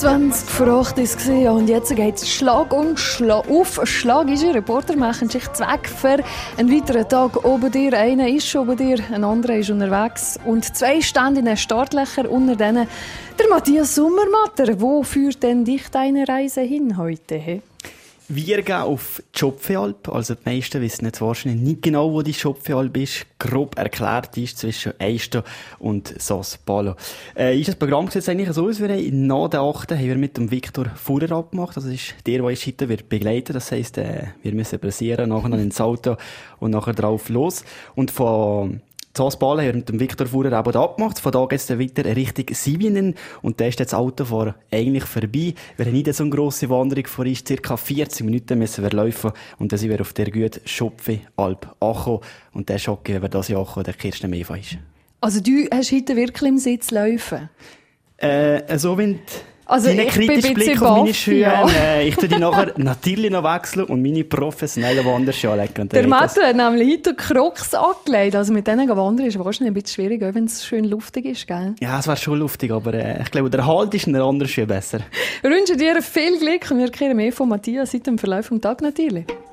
20 vor 8 war es und jetzt geht es Schlag und Schlag auf. Schlag ist ein Reporter, machen sich weg für einen weiteren Tag oben dir. Einer ist schon oben dir, ein anderer ist unterwegs. Und 2 stehen in den Startlöchern, unter denen der Matthias Sommermatter. Wo führt denn dich deine Reise hin heute? He? Wir gehen auf die Schopfealp. Also die meisten wissen jetzt wahrscheinlich nicht genau, wo die Schopfealp ist. Grob erklärt ist zwischen Eisto und Sassuolo. Ist das Programm sieht eigentlich so aus, nach der 8. haben wir mit dem Viktor Fuhrer abgemacht. Das ist der heute wird begleiten. Das heisst, wir müssen brasieren, nachher ins Auto und nachher drauf los. Und von Sassuolo haben wir mit dem Viktor Fuhrer eben abgemacht. Von da geht es dann weiter Richtung Sivinen. Und da ist jetzt das Autofahren eigentlich vorbei. Wir haben nicht so eine grosse Wanderung vor uns. Circa 40 Minuten müssen wir laufen. Und dann sind wir auf der guten Schopfealp angekommen. Und der Schock, wenn wir das Jahr angekommen, der Kirsten Meva ist. Also du hast heute wirklich im Sitz laufen? So wie also deine kritische Blick auf meine Schuhe. Ja. Ich tue die nachher natürlich noch wechseln und meine professionellen Wanderschuhe legen. Der Matthew hat nämlich heute Crocs angelegt. Also mit denen wandern ist wahrscheinlich ein bisschen schwierig, wenn es schön luftig ist, gell? Ja, es wäre schon luftig, aber ich glaube, der Halt ist in einer anderen Schuhe besser. Wir wünschen dir viel Glück und wir kehren mehr von Matthias seit dem Verlauf des Tages natürlich.